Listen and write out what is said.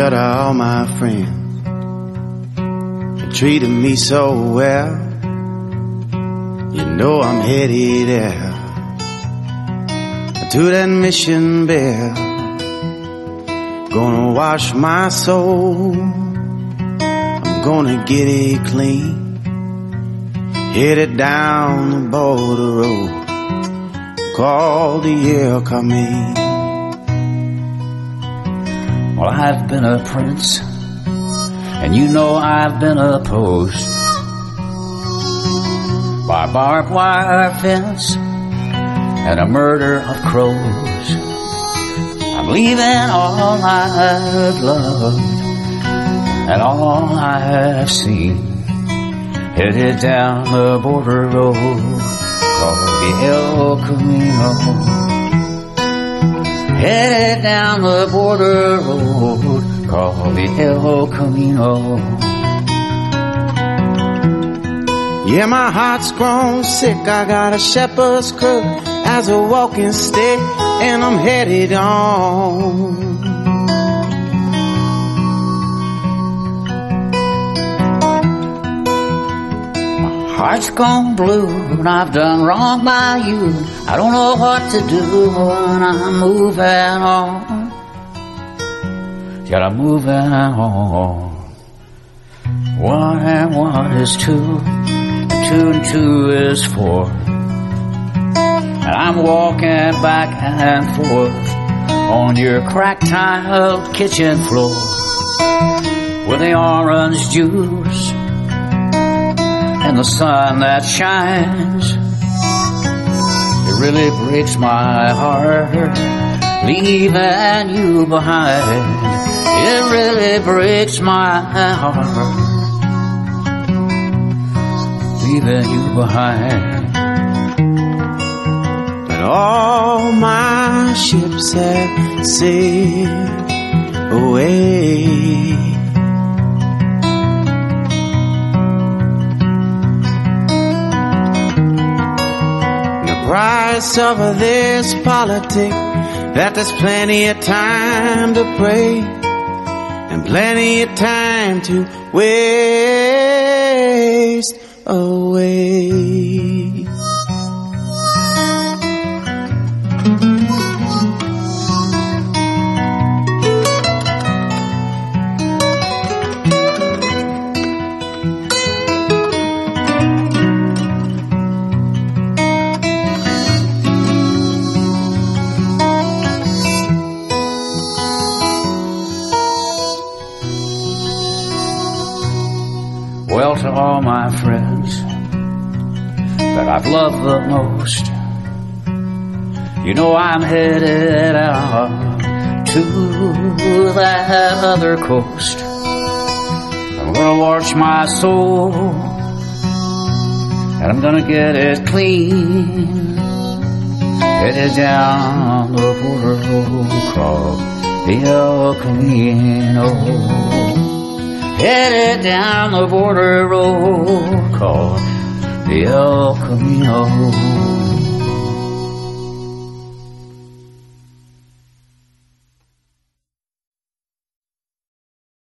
Well, to all my friends that treated me so well, you know I'm headed out to that mission bell. Gonna wash my soul, I'm gonna get it clean, headed down the border road called the El Camino. Well, I've been a prince, and you know I've been opposed by a barbed wire fence and a murder of crows. I'm leaving all I've loved and all I've seen, headed down the border road called the El Camino. Headed down the border road called the El Camino. Yeah, my heart's grown sick, I got a shepherd's crook as a walking stick, and I'm headed on. Heart's gone blue and I've done wrong by you. I don't know what to do when I'm moving on. Gotta move on. 1 and 1 is 2, and 2 and 2 is 4. And I'm walking back and forth on your cracked tiled kitchen floor with the orange juice and the sun that shines. It really breaks my heart leaving you behind. It really breaks my heart leaving you behind. But all my ships have sailed away. Price of this politic, that there's plenty of time to pray and plenty of time to waste away. Well, to all my friends that I've loved the most, you know I'm headed out to that other coast. I'm gonna wash my soul and I'm gonna get it clean, headed down the border road called the El Camino. Headed down the border road called the El Camino.